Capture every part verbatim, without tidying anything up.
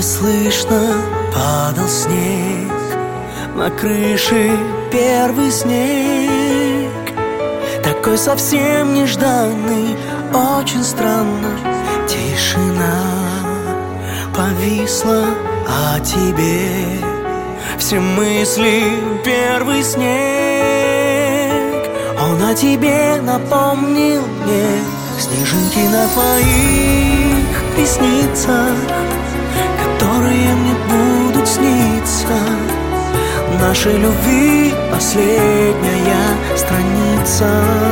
Неслышно падал снег, на крыше первый снег, такой совсем нежданный, очень странно. Тишина повисла о тебе, все мысли первый снег. Он о тебе напомнил мне снежинки на твоих ресницах, которые мне будут сниться. Нашей любви последняя страница.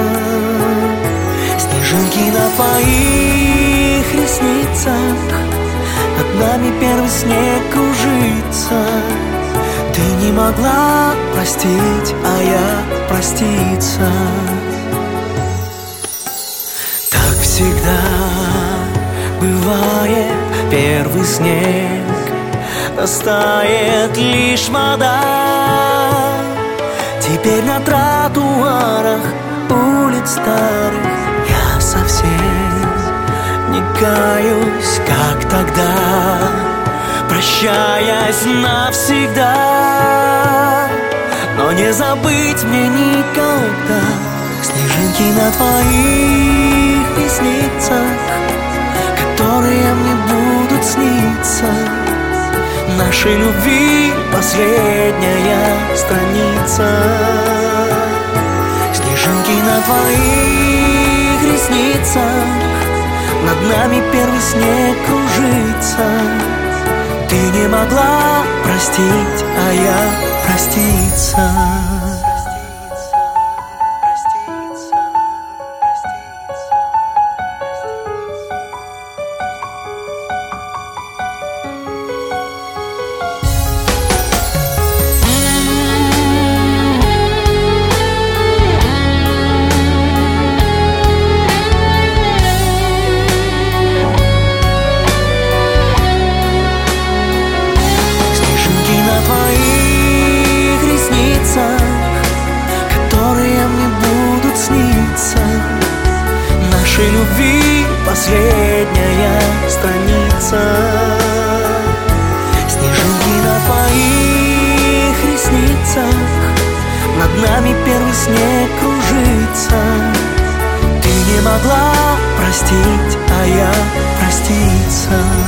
Снежинки на твоих ресницах, над нами первый снег кружится. Ты не могла простить, а я проститься. Так всегда бывает, первый снег растает лишь вода. Теперь на тротуарах улиц старых я совсем не каюсь, как тогда, прощаясь навсегда. Но не забыть мне никогда снежинки на твоих ресницах, которые мне будут сниться. Нашей любви последняя страница. Снежинки на твоих ресницах, над нами первый снег кружится. Ты не могла простить, а я проститься. Нашей любви последняя страница. Снежинки на твоих ресницах, над нами первый снег кружится. Ты не могла простить, а я проститься.